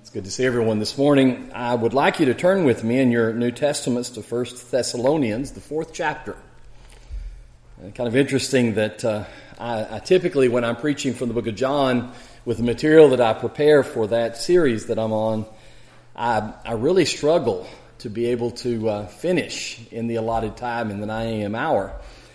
It's good to see everyone this morning. I would like you to turn with me in your New Testaments to 1 Thessalonians, the 4th chapter. Kind of interesting that I typically, when I'm preaching from the book of John, with the material that I prepare for that series that I'm on, I really struggle to be able to finish in the allotted time in the 9 a.m. hour.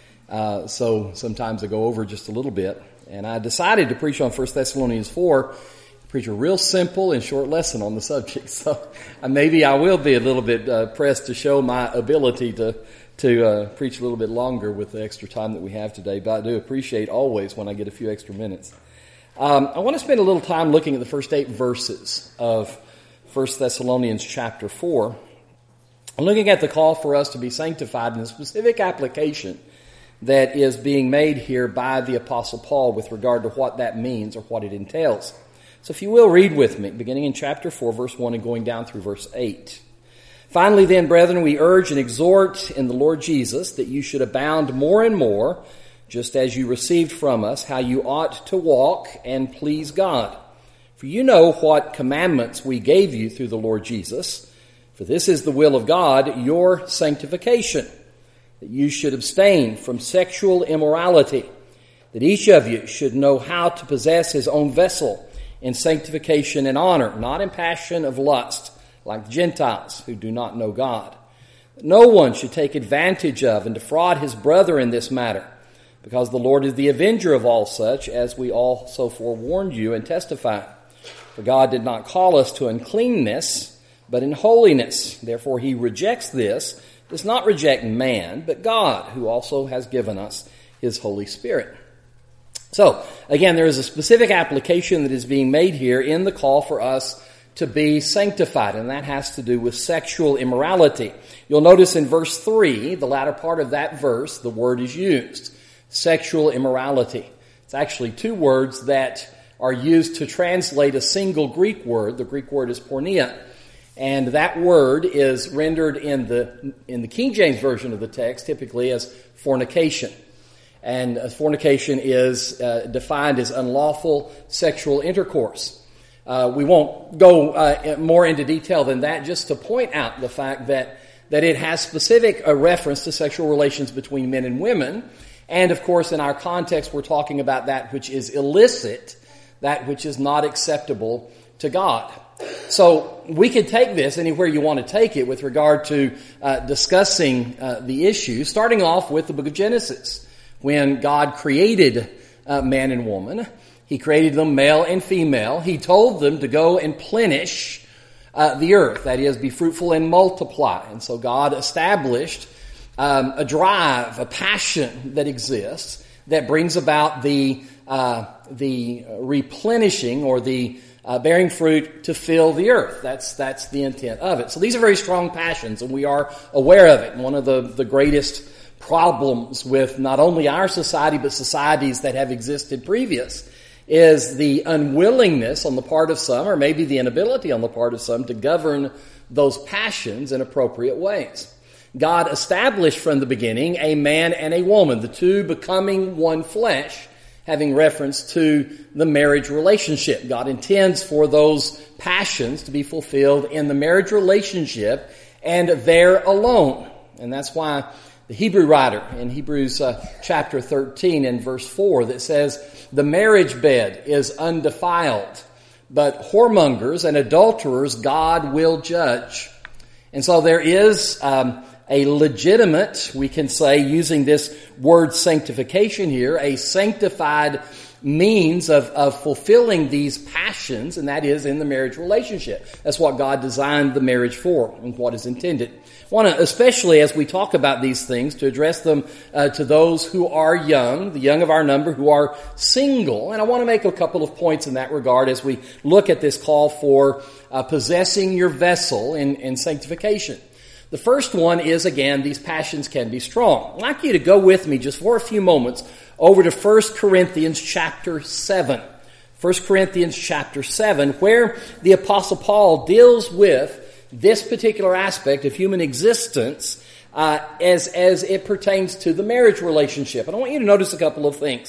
So sometimes I go over just a little bit. And I decided to preach on 1 Thessalonians 4, preach a real simple and short lesson on the subject. So maybe I will be a little bit pressed to show my ability to preach a little bit longer with the extra time that we have today. But I do appreciate always when I get a few extra minutes. I want to spend a little time looking at the first 8 verses of 1 Thessalonians chapter 4. I'm looking at the call for us to be sanctified in a specific application that is being made here by the Apostle Paul with regard to what that means or what it entails. So if you will, read with me, beginning in chapter 4, verse 1 and going down through verse 8. Finally then, brethren, we urge and exhort in the Lord Jesus that you should abound more and more, just as you received from us, how you ought to walk and please God. For you know what commandments we gave you through the Lord Jesus. For this is the will of God, your sanctification, that you should abstain from sexual immorality, that each of you should know how to possess his own vessel in sanctification and honor, not in passion of lust, like the Gentiles who do not know God. That no one should take advantage of and defraud his brother in this matter, because the Lord is the avenger of all such, as we also forewarned you and testify. For God did not call us to uncleanness, but in holiness. Therefore he rejects this, does not reject man, but God, who also has given us his Holy Spirit. So, again, there is a specific application that is being made here in the call for us to be sanctified, and that has to do with sexual immorality. You'll notice in verse 3, the latter part of that verse, the word is used, sexual immorality. It's actually 2 words that are used to translate a single Greek word. The Greek word is porneia. And that word is rendered in the King James Version of the text typically as fornication. And fornication is defined as unlawful sexual intercourse. We won't go more into detail than that, just to point out the fact that it has specific reference to sexual relations between men and women. And of course, in our context, we're talking about that which is illicit, that which is not acceptable to God. So we could take this anywhere you want to take it with regard to discussing the issue, starting off with the book of Genesis. When God created man and woman, he created them male and female. He told them to go and plenish the earth, that is, be fruitful and multiply. And so God established a drive, a passion that exists that brings about the replenishing or the bearing fruit to fill the earth. That's the intent of it. So these are very strong passions, and we are aware of it. And one of the greatest problems with not only our society, but societies that have existed previous, is the unwillingness on the part of some, or maybe the inability on the part of some, to govern those passions in appropriate ways. God established from the beginning a man and a woman, the two becoming one flesh, having reference to the marriage relationship. God intends for those passions to be fulfilled in the marriage relationship and there alone. And that's why the Hebrew writer in Hebrews chapter 13 and verse 4 that says, the marriage bed is undefiled, but whoremongers and adulterers God will judge. And so there is a legitimate, we can say, using this word sanctification here, a sanctified means of fulfilling these passions, and that is in the marriage relationship. That's what God designed the marriage for and what is intended. I want to, especially as we talk about these things, to address them to those who are young, the young of our number, who are single. And I want to make a couple of points in that regard as we look at this call for possessing your vessel in sanctification. The first one is, again, these passions can be strong. I'd like you to go with me just for a few moments over to 1 Corinthians chapter 7. 1 Corinthians chapter 7, where the Apostle Paul deals with this particular aspect of human existence as it pertains to the marriage relationship. And I want you to notice a couple of things.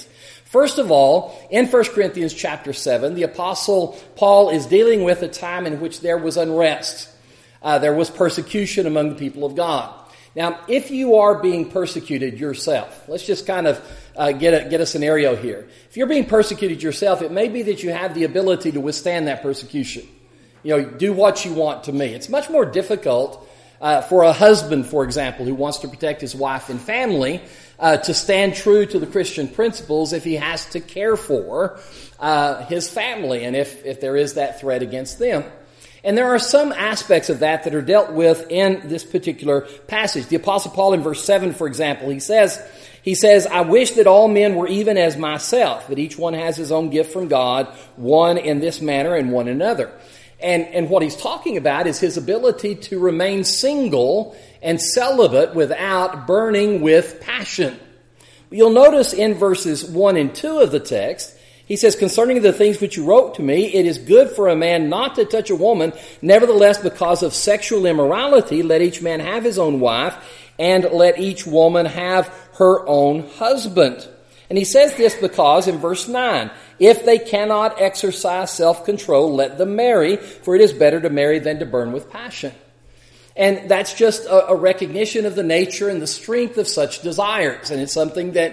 First of all, in 1 Corinthians chapter 7, the Apostle Paul is dealing with a time in which there was unrest. There was persecution among the people of God. Now, if you are being persecuted yourself, let's just kind of get a scenario here. If you're being persecuted yourself, it may be that you have the ability to withstand that persecution. Do what you want to me. It's much more difficult for a husband, for example, who wants to protect his wife and family, to stand true to the Christian principles if he has to care for his family and if there is that threat against them. And there are some aspects of that are dealt with in this particular passage. The Apostle Paul in verse 7, for example, he says, I wish that all men were even as myself, that each one has his own gift from God, one in this manner and one another. And what he's talking about is his ability to remain single and celibate without burning with passion. You'll notice in verses 1 and 2 of the text, he says, concerning the things which you wrote to me, it is good for a man not to touch a woman. Nevertheless, because of sexual immorality, let each man have his own wife, and let each woman have her own husband. And he says this because in verse 9, if they cannot exercise self-control, let them marry, for it is better to marry than to burn with passion. And that's just a recognition of the nature and the strength of such desires. And it's something that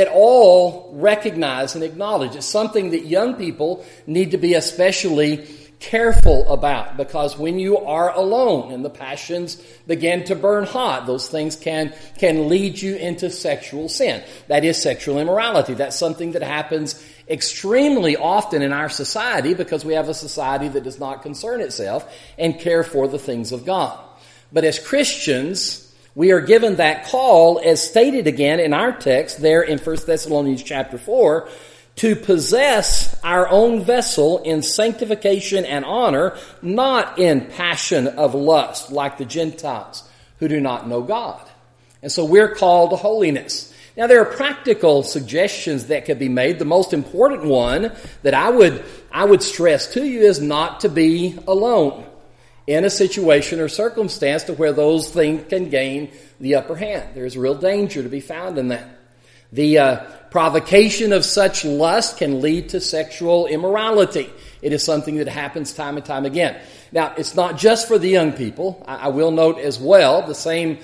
all recognize and acknowledge. It's something that young people need to be especially careful about, because when you are alone and the passions begin to burn hot, those things can lead you into sexual sin. That is sexual immorality. That's something that happens extremely often in our society because we have a society that does not concern itself and care for the things of God. But as Christians, we are given that call, as stated again in our text there in 1 Thessalonians chapter 4, to possess our own vessel in sanctification and honor, not in passion of lust, like the Gentiles who do not know God. And so we're called to holiness. Now, there are practical suggestions that could be made. The most important one that I would stress to you is not to be alone in a situation or circumstance to where those things can gain the upper hand. There's real danger to be found in that. The provocation of such lust can lead to sexual immorality. It is something that happens time and time again. Now, it's not just for the young people. I will note as well the same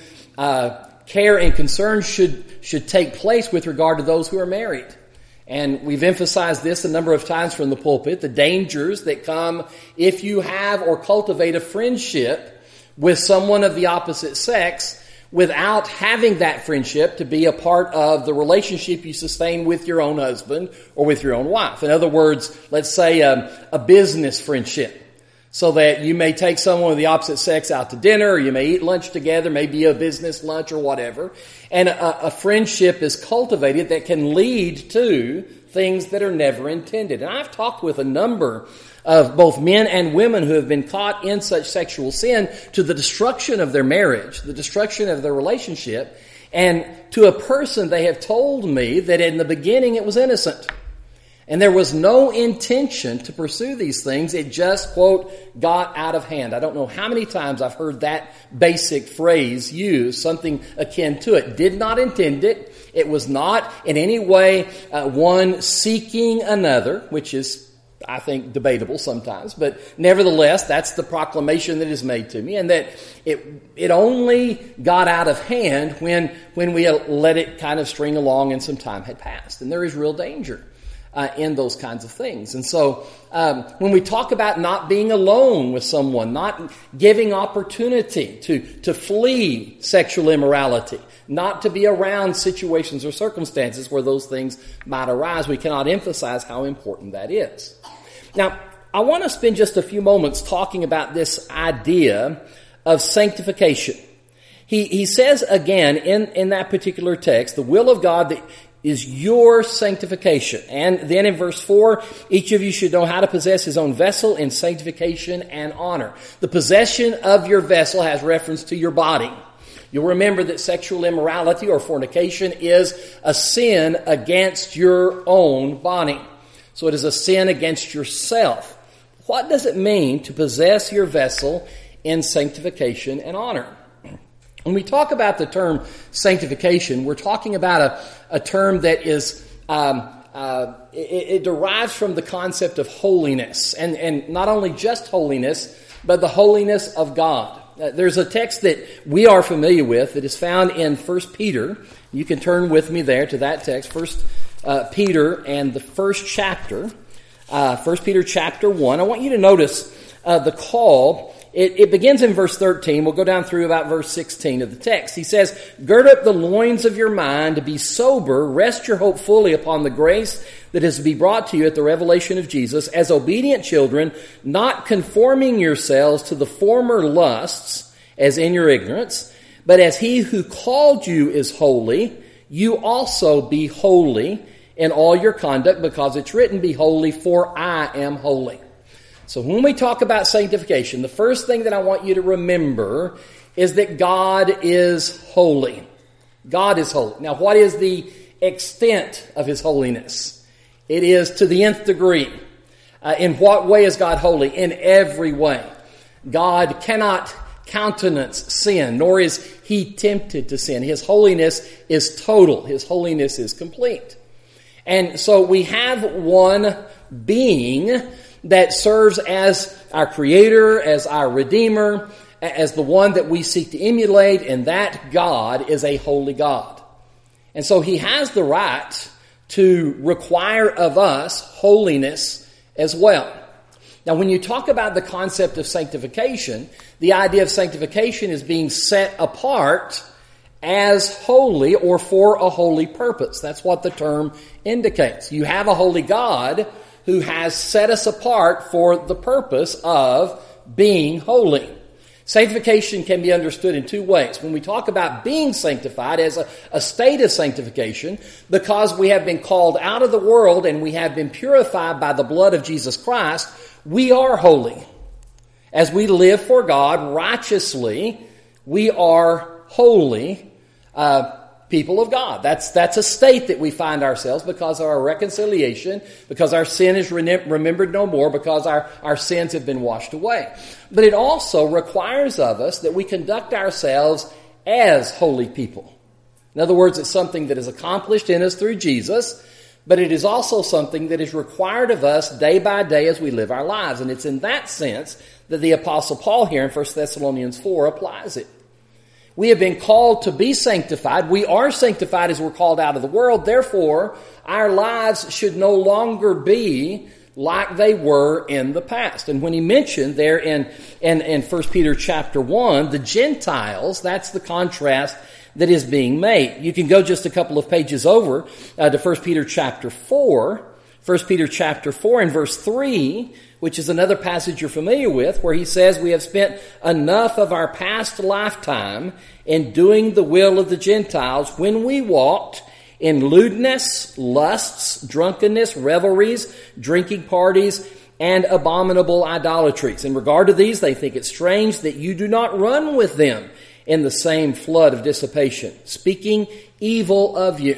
care and concern should take place with regard to those who are married. And we've emphasized this a number of times from the pulpit, the dangers that come if you have or cultivate a friendship with someone of the opposite sex without having that friendship to be a part of the relationship you sustain with your own husband or with your own wife. In other words, let's say a business friendship, so that you may take someone of the opposite sex out to dinner, or you may eat lunch together, maybe a business lunch or whatever, and a friendship is cultivated that can lead to things that are never intended. And I've talked with a number of both men and women who have been caught in such sexual sin to the destruction of their marriage, the destruction of their relationship, and to a person they have told me that in the beginning it was innocent. And there was no intention to pursue these things. It just, quote, got out of hand. I don't know how many times I've heard that basic phrase used, something akin to it. Did not intend it. It was not in any way one seeking another, which is, I think, debatable sometimes. But nevertheless, that's the proclamation that is made to me. And that it only got out of hand when we let it kind of string along and some time had passed. And there is real danger in those kinds of things. And so when we talk about not being alone with someone, not giving opportunity to flee sexual immorality, not to be around situations or circumstances where those things might arise, we cannot emphasize how important that is. Now, I want to spend just a few moments talking about this idea of sanctification. He says again in that particular text, the will of God that is your sanctification. And then in verse 4, each of you should know how to possess his own vessel in sanctification and honor. The possession of your vessel has reference to your body. You'll remember that sexual immorality or fornication is a sin against your own body. So it is a sin against yourself. What does it mean to possess your vessel in sanctification and honor? When we talk about the term sanctification, we're talking about a term that is it derives from the concept of holiness, and not only just holiness, but the holiness of God. There's a text that we are familiar with that is found in 1 Peter. You can turn with me there to that text, 1 Peter and the first chapter, 1 Peter chapter 1. I want you to notice the call. It begins in verse 13. We'll go down through about verse 16 of the text. He says, "Gird up the loins of your mind, to be sober, rest your hope fully upon the grace that is to be brought to you at the revelation of Jesus, as obedient children, not conforming yourselves to the former lusts, as in your ignorance, but as he who called you is holy, you also be holy in all your conduct, because it's written, be holy, for I am holy." So when we talk about sanctification, the first thing that I want you to remember is that God is holy. God is holy. Now, what is the extent of His holiness? It is to the nth degree. In what way is God holy? In every way. God cannot countenance sin, nor is He tempted to sin. His holiness is total. His holiness is complete. And so we have one being that serves as our Creator, as our Redeemer, as the one that we seek to emulate, and that God is a holy God. And so He has the right to require of us holiness as well. Now, when you talk about the concept of sanctification, the idea of sanctification is being set apart as holy or for a holy purpose. That's what the term indicates. You have a holy God who has set us apart for the purpose of being holy. Sanctification can be understood in two ways. When we talk about being sanctified as a state of sanctification, because we have been called out of the world and we have been purified by the blood of Jesus Christ, we are holy. As we live for God righteously, we are holy people of God. That's a state that we find ourselves because of our reconciliation, because our sin is remembered no more, because our sins have been washed away. But it also requires of us that we conduct ourselves as holy people. In other words, it's something that is accomplished in us through Jesus, but it is also something that is required of us day by day as we live our lives. And it's in that sense that the Apostle Paul here in 1 Thessalonians 4 applies it. We have been called to be sanctified. We are sanctified as we're called out of the world. Therefore, our lives should no longer be like they were in the past. And when he mentioned there in 1 Peter chapter 1, the Gentiles, that's the contrast that is being made. You can go just a couple of pages over to 1 Peter chapter 4. 1 Peter chapter 4 and verse 3, which is another passage you're familiar with, where he says, "We have spent enough of our past lifetime in doing the will of the Gentiles when we walked in lewdness, lusts, drunkenness, revelries, drinking parties, and abominable idolatries. In regard to these, they think it strange that you do not run with them in the same flood of dissipation, speaking evil of you."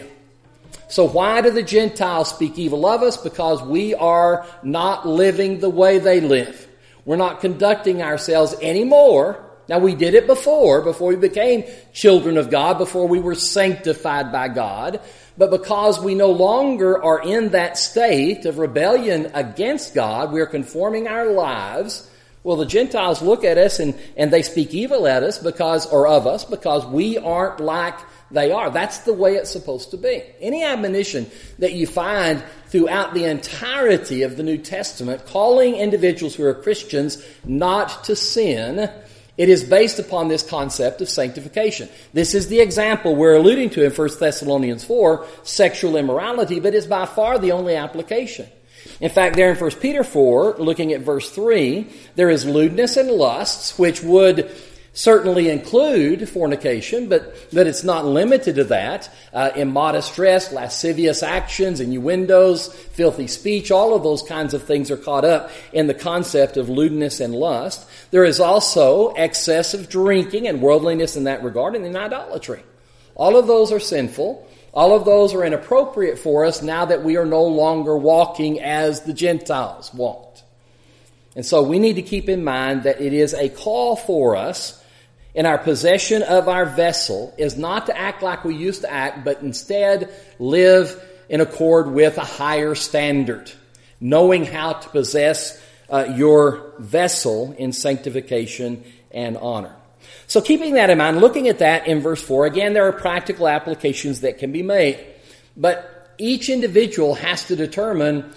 So why do the Gentiles speak evil of us? Because we are not living the way they live. We're not conducting ourselves anymore. Now, we did it before we became children of God, before we were sanctified by God. But because we no longer are in that state of rebellion against God, we are conforming our lives. Well, the Gentiles look at us and they speak evil at us of us because we aren't like they are. That's the way it's supposed to be. Any admonition that you find throughout the entirety of the New Testament calling individuals who are Christians not to sin, it is based upon this concept of sanctification. This is the example we're alluding to in 1 Thessalonians 4, sexual immorality, but it's by far the only application. In fact, there in 1 Peter 4, looking at verse 3, there is lewdness and lusts, which would certainly include fornication, but it's not limited to that. Immodest dress, lascivious actions, innuendos, filthy speech, all of those kinds of things are caught up in the concept of lewdness and lust. There is also excessive drinking and worldliness in that regard, and then idolatry. All of those are sinful. All of those are inappropriate for us now that we are no longer walking as the Gentiles walked. And so we need to keep in mind that it is a call for us in our possession of our vessel is not to act like we used to act, but instead live in accord with a higher standard, knowing how to possess your vessel in sanctification and honor. So keeping that in mind, looking at that in verse 4, again, there are practical applications that can be made. But each individual has to determine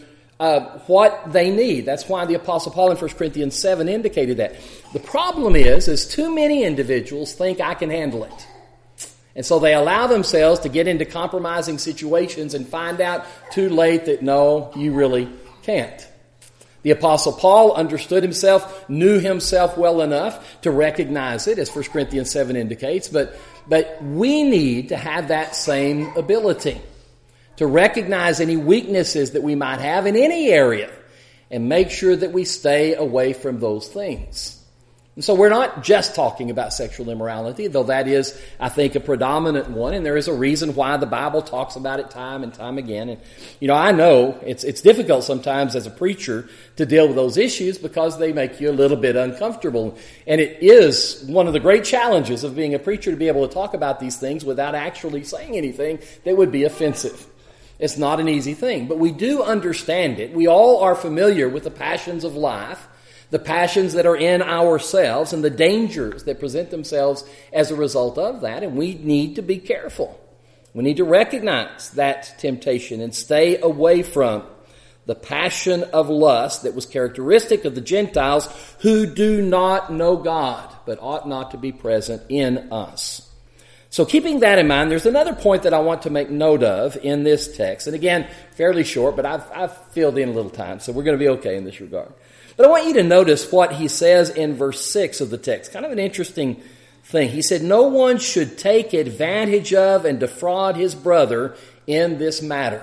what they need. That's why the Apostle Paul in 1 Corinthians 7 indicated that. The problem is too many individuals think I can handle it. And so they allow themselves to get into compromising situations and find out too late that no, you really can't. The Apostle Paul understood himself, knew himself well enough to recognize it, as 1 Corinthians 7 indicates, but we need to have that same ability to recognize any weaknesses that we might have in any area and make sure that we stay away from those things. And so we're not just talking about sexual immorality, though that is, I think, a predominant one, and there is a reason why the Bible talks about it time and time again. And, I know it's difficult sometimes as a preacher to deal with those issues because they make you a little bit uncomfortable. And it is one of the great challenges of being a preacher to be able to talk about these things without actually saying anything that would be offensive. It's not an easy thing, but we do understand it. We all are familiar with the passions of life, the passions that are in ourselves, and the dangers that present themselves as a result of that, and we need to be careful. We need to recognize that temptation and stay away from the passion of lust that was characteristic of the Gentiles who do not know God, but ought not to be present in us. So keeping that in mind, there's another point that I want to make note of in this text. And again, fairly short, but I've filled in a little time, so we're going to be okay in this regard. But I want you to notice what he says in verse 6 of the text. Kind of an interesting thing. He said, no one should take advantage of and defraud his brother in this matter.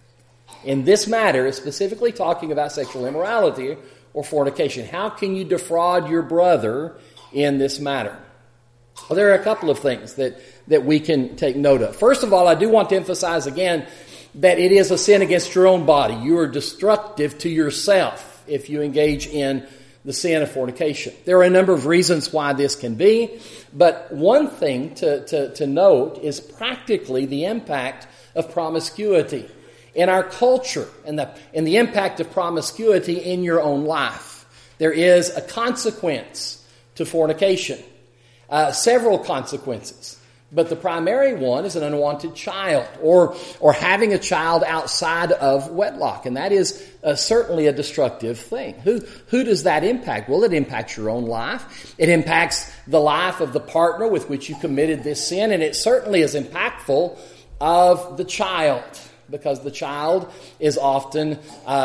In this matter is specifically talking about sexual immorality or fornication. How can you defraud your brother in this matter? Well, there are a couple of things that we can take note of. First of all, I do want to emphasize again that it is a sin against your own body. You are destructive to yourself if you engage in the sin of fornication. There are a number of reasons why this can be, but one thing to note is practically the impact of promiscuity in our culture and the impact of promiscuity in your own life. There is a consequence to fornication, several consequences. But the primary one is an unwanted child or having a child outside of wedlock. And that is certainly a destructive thing. Who does that impact? Well, it impacts your own life. It impacts the life of the partner with which you committed this sin. And it certainly is impactful of the child, because the child is often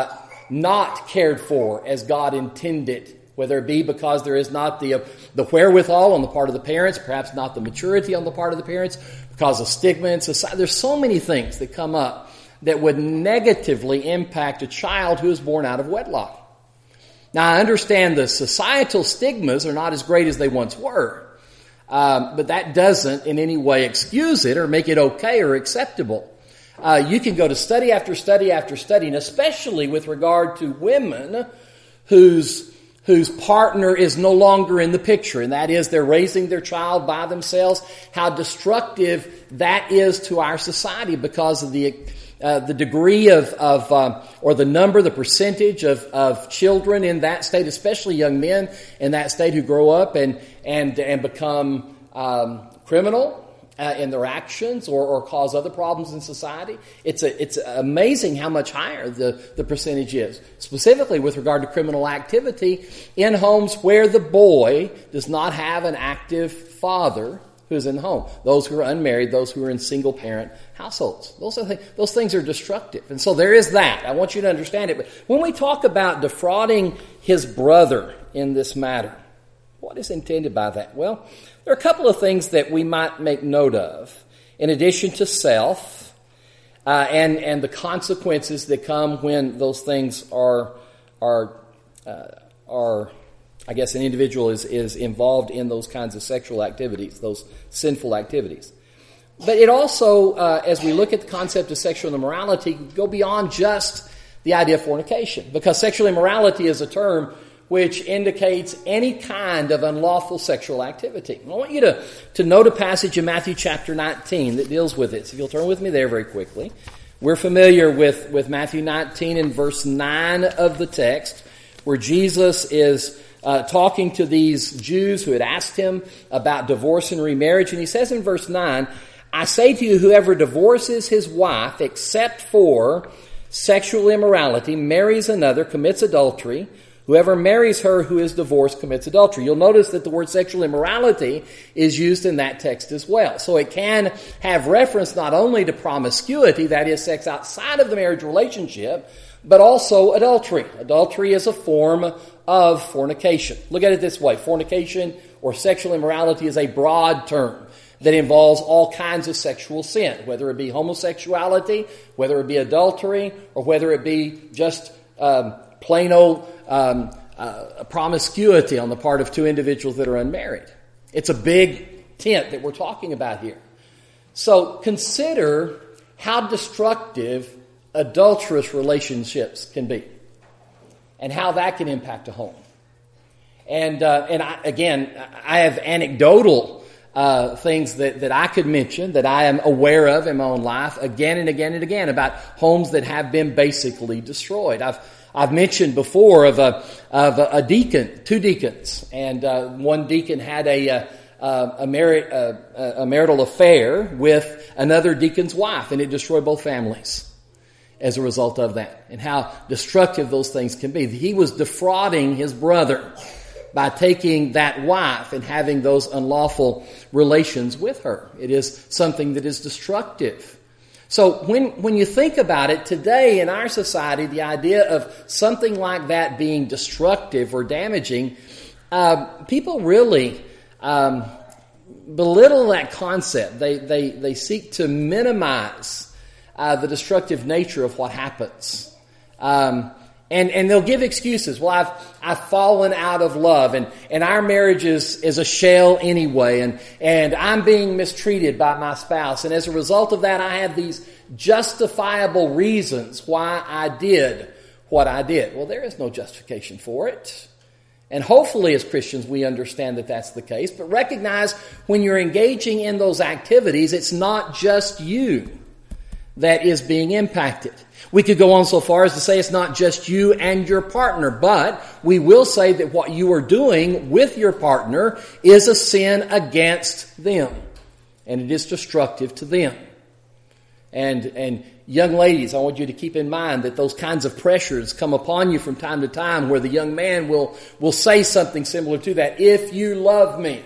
not cared for as God intended, whether it be because there is not the wherewithal on the part of the parents, perhaps not the maturity on the part of the parents, because of stigma in society. There's so many things that come up that would negatively impact a child who is born out of wedlock. Now, I understand the societal stigmas are not as great as they once were, but that doesn't in any way excuse it or make it okay or acceptable. You can go to study after study after study, and especially with regard to women whose partner is no longer in the picture, and that is they're raising their child by themselves, how destructive that is to our society because of the degree of or the number, the percentage of children in that state, especially young men in that state who grow up and become criminal in their actions or cause other problems in society. It's amazing how much higher the percentage is, specifically with regard to criminal activity in homes where the boy does not have an active father who's in the home. Those who are unmarried, those who are in single-parent households. Those things are destructive. And so there is that. I want you to understand it. But when we talk about defrauding his brother in this matter, what is intended by that? Well, there are a couple of things that we might make note of, in addition to self and the consequences that come when those things are I guess an individual is involved in those kinds of sexual activities, those sinful activities. But it also, as we look at the concept of sexual immorality, go beyond just the idea of fornication, because sexual immorality is a term which indicates any kind of unlawful sexual activity. I want you to note a passage in Matthew chapter 19 that deals with it. So if you'll turn with me there very quickly. We're familiar with Matthew 19 and verse 9 of the text, where Jesus is talking to these Jews who had asked him about divorce and remarriage. And he says in verse 9, I say to you, whoever divorces his wife except for sexual immorality, marries another, commits adultery. Whoever marries her who is divorced commits adultery. You'll notice that the word sexual immorality is used in that text as well. So it can have reference not only to promiscuity, that is sex outside of the marriage relationship, but also adultery. Adultery is a form of fornication. Look at it this way. Fornication or sexual immorality is a broad term that involves all kinds of sexual sin, whether it be homosexuality, whether it be adultery, or whether it be just plain old promiscuity on the part of two individuals that are unmarried. It's a big tent that we're talking about here. So consider how destructive adulterous relationships can be and how that can impact a home. And I have anecdotal things that I could mention that I am aware of in my own life again and again and again about homes that have been basically destroyed. I've mentioned before of a deacon, two deacons, and one deacon had a marital affair with another deacon's wife, and it destroyed both families as a result of that, and how destructive those things can be. He was defrauding his brother by taking that wife and having those unlawful relations with her. It is something that is destructive. So when you think about it, today in our society, the idea of something like that being destructive or damaging, people really belittle that concept. They seek to minimize the destructive nature of what happens. And they'll give excuses. Well, I've fallen out of love, and our marriage is a shell anyway, and I'm being mistreated by my spouse, and as a result of that, I have these justifiable reasons why I did what I did. Well, there is no justification for it. And hopefully as Christians we understand that that's the case, but recognize when you're engaging in those activities, it's not just you that is being impacted. We could go on so far as to say it's not just you and your partner, but we will say that what you are doing with your partner is a sin against them, and it is destructive to them. And young ladies, I want you to keep in mind that those kinds of pressures come upon you from time to time where the young man will say something similar to that, if you love me,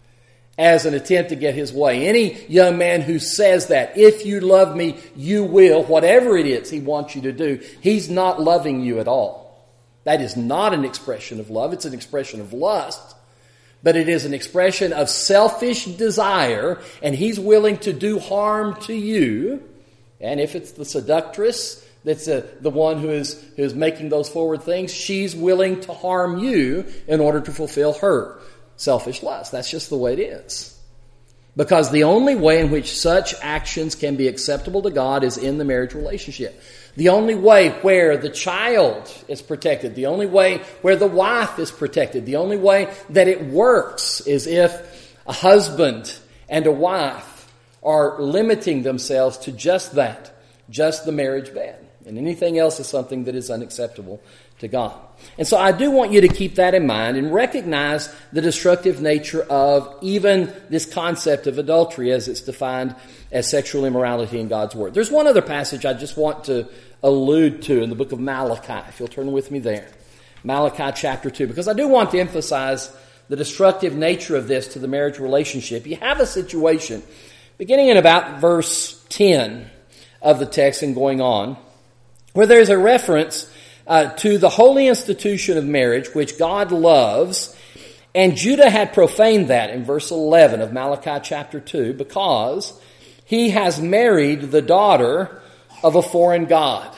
as an attempt to get his way. Any young man who says that, if you love me, you will, whatever it is he wants you to do, he's not loving you at all. That is not an expression of love. It's an expression of lust. But it is an expression of selfish desire, and he's willing to do harm to you. And if it's the seductress that's the one who is making those forward things, she's willing to harm you in order to fulfill her selfish lust. That's just the way it is. Because the only way in which such actions can be acceptable to God is in the marriage relationship. The only way where the child is protected, the only way where the wife is protected, the only way that it works is if a husband and a wife are limiting themselves to just that, just the marriage bed. And anything else is something that is unacceptable to God. And so I do want you to keep that in mind and recognize the destructive nature of even this concept of adultery as it's defined as sexual immorality in God's Word. There's one other passage I just want to allude to in the book of Malachi, if you'll turn with me there. Malachi chapter 2, because I do want to emphasize the destructive nature of this to the marriage relationship. You have a situation beginning in about verse 10 of the text and going on, where there's a reference to the holy institution of marriage, which God loves, and Judah had profaned that in verse 11 of Malachi chapter 2, because he has married the daughter of a foreign god.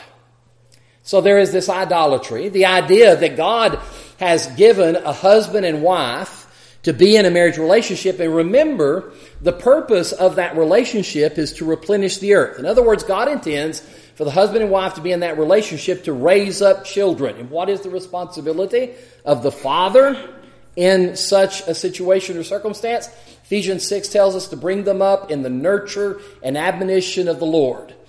So there is this idolatry, the idea that God has given a husband and wife to be in a marriage relationship, and remember, the purpose of that relationship is to replenish the earth. In other words, God intends for the husband and wife to be in that relationship to raise up children. And what is the responsibility of the father in such a situation or circumstance? Ephesians 6 tells us to bring them up in the nurture and admonition of the Lord.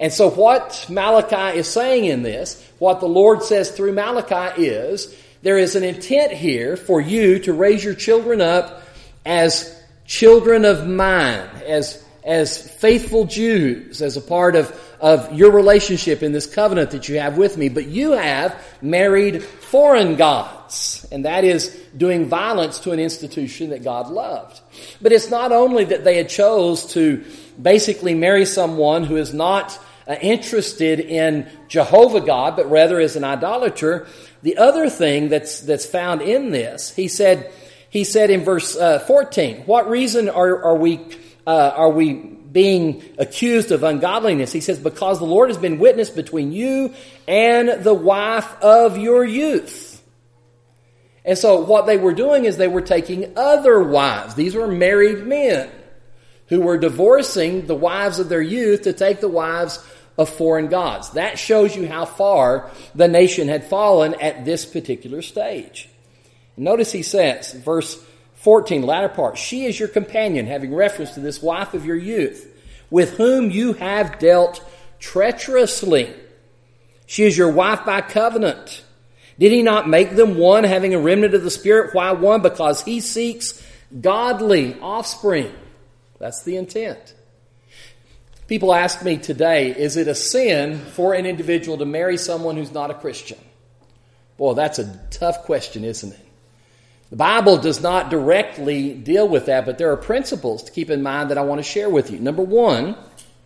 And so what Malachi is saying in this, what the Lord says through Malachi is, there is an intent here for you to raise your children up as children of mine, as faithful Jews, as a part of your relationship in this covenant that you have with me. But you have married foreign gods, and that is doing violence to an institution that God loved. But it's not only that they had chose to basically marry someone who is not interested in Jehovah God, but rather is an idolater. The other thing that's found in this, he said in verse 14, what reason are we being accused of ungodliness? He says, because the Lord has been witness between you and the wife of your youth. And so what they were doing is they were taking other wives. These were married men who were divorcing the wives of their youth to take the wives of foreign gods. That shows you how far the nation had fallen at this particular stage. Notice he says, verse 14, latter part, she is your companion, having reference to this wife of your youth, with whom you have dealt treacherously. She is your wife by covenant. Did he not make them one, having a remnant of the Spirit? Why one? Because he seeks godly offspring. That's the intent. People ask me today, is it a sin for an individual to marry someone who's not a Christian? Boy, that's a tough question, isn't it? The Bible does not directly deal with that, but there are principles to keep in mind that I want to share with you. Number one,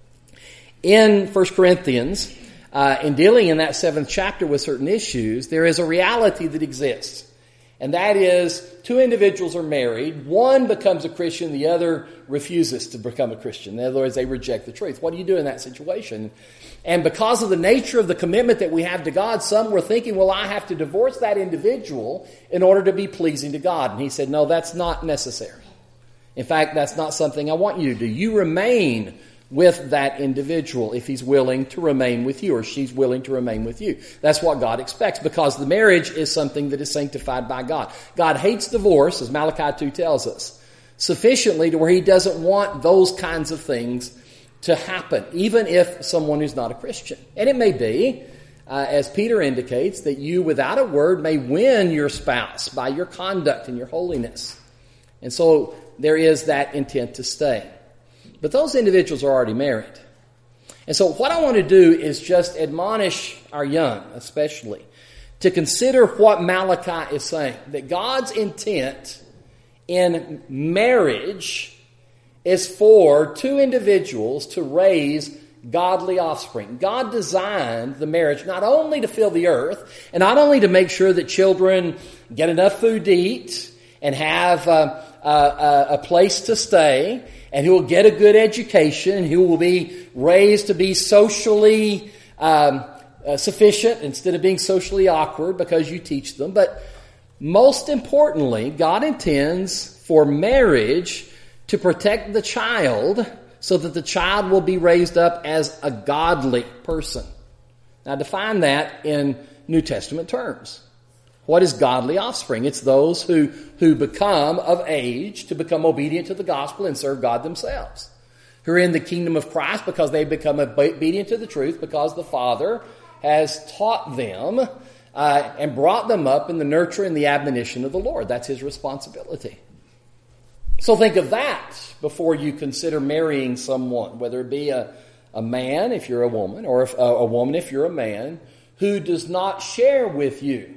in 1 Corinthians, in dealing in that 7th chapter with certain issues, there is a reality that exists. And that is, two individuals are married. One becomes a Christian, the other refuses to become a Christian. In other words, they reject the truth. What do you do in that situation? And because of the nature of the commitment that we have to God, some were thinking, well, I have to divorce that individual in order to be pleasing to God. And he said, no, that's not necessary. In fact, that's not something I want you to do. You remain with that individual if he's willing to remain with you or she's willing to remain with you. That's what God expects, because the marriage is something that is sanctified by God. God hates divorce, as Malachi 2 tells us, sufficiently to where he doesn't want those kinds of things to happen, even if someone is not a Christian. And it may be, as Peter indicates, that you without a word may win your spouse by your conduct and your holiness. And so there is that intent to stay. But those individuals are already married. And so what I want to do is just admonish our young, especially, to consider what Malachi is saying. That God's intent in marriage is for two individuals to raise godly offspring. God designed the marriage not only to fill the earth, and not only to make sure that children get enough food to eat and have a place to stay, and who will get a good education, who will be raised to be socially sufficient instead of being socially awkward because you teach them. But most importantly, God intends for marriage to protect the child so that the child will be raised up as a godly person. Now, define that in New Testament terms. What is godly offspring? It's those who become of age to become obedient to the gospel and serve God themselves. Who are in the kingdom of Christ because they become obedient to the truth because the Father has taught them and brought them up in the nurture and the admonition of the Lord. That's His responsibility. So think of that before you consider marrying someone, whether it be a man if you're a woman, or a woman if you're a man, who does not share with you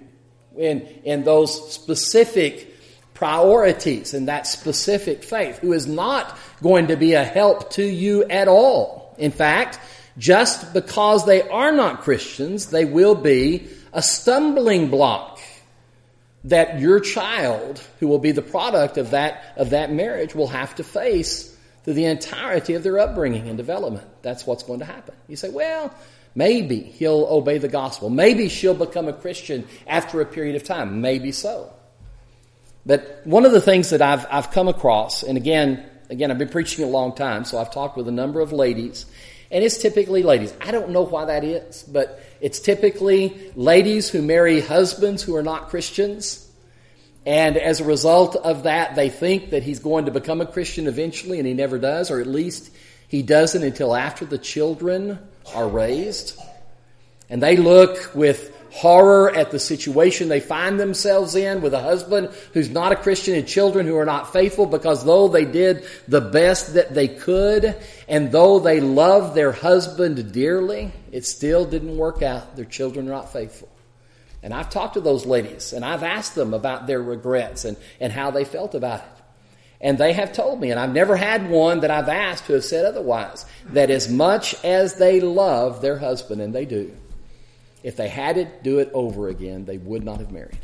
in those specific priorities and that specific faith, who is not going to be a help to you at all. In fact, just because they are not Christians, they will be a stumbling block that your child, who will be the product of that marriage, will have to face through the entirety of their upbringing and development. That's what's going to happen. You say, well, maybe he'll obey the gospel. Maybe she'll become a Christian after a period of time. Maybe so. But one of the things that I've come across, and again, I've been preaching a long time, so I've talked with a number of ladies, and it's typically ladies. I don't know why that is, but it's typically ladies who marry husbands who are not Christians. And as a result of that, they think that he's going to become a Christian eventually, and he never does, or at least he doesn't until after the children are raised. And they look with horror at the situation they find themselves in with a husband who's not a Christian and children who are not faithful, because though they did the best that they could and though they loved their husband dearly, it still didn't work out. Their children are not faithful. And I've talked to those ladies and I've asked them about their regrets and how they felt about it. And they have told me, and I've never had one that I've asked who have said otherwise, that as much as they love their husband, and they do, if they had to do it over again, they would not have married.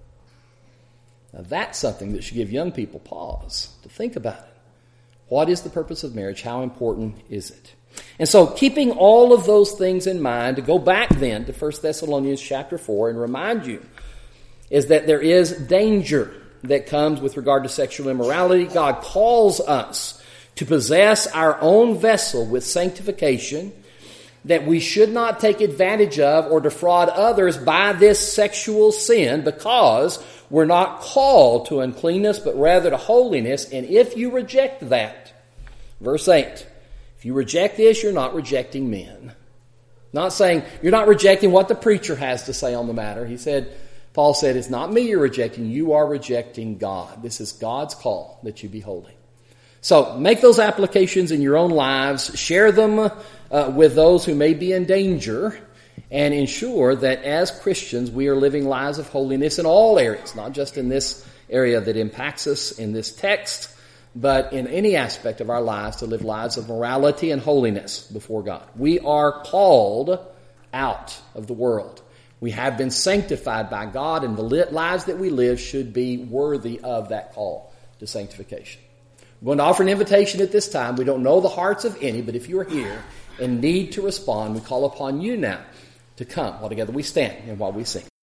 Now that's something that should give young people pause to think about it. What is the purpose of marriage? How important is it? And so keeping all of those things in mind, to go back then to 1 Thessalonians chapter 4 and remind you, is that there is danger that comes with regard to sexual immorality. God calls us to possess our own vessel with sanctification, that we should not take advantage of or defraud others by this sexual sin, because we're not called to uncleanness, but rather to holiness. And if you reject that, verse 8, if you reject this, you're not rejecting men. Not saying you're not rejecting what the preacher has to say on the matter. Paul said, it's not me you're rejecting, you are rejecting God. This is God's call that you be holy. So make those applications in your own lives, share them with those who may be in danger, and ensure that as Christians we are living lives of holiness in all areas, not just in this area that impacts us in this text, but in any aspect of our lives to live lives of morality and holiness before God. We are called out of the world. We have been sanctified by God, and the lives that we live should be worthy of that call to sanctification. We're going to offer an invitation at this time. We don't know the hearts of any, but if you are here and need to respond, we call upon you now to come while together we stand and while we sing.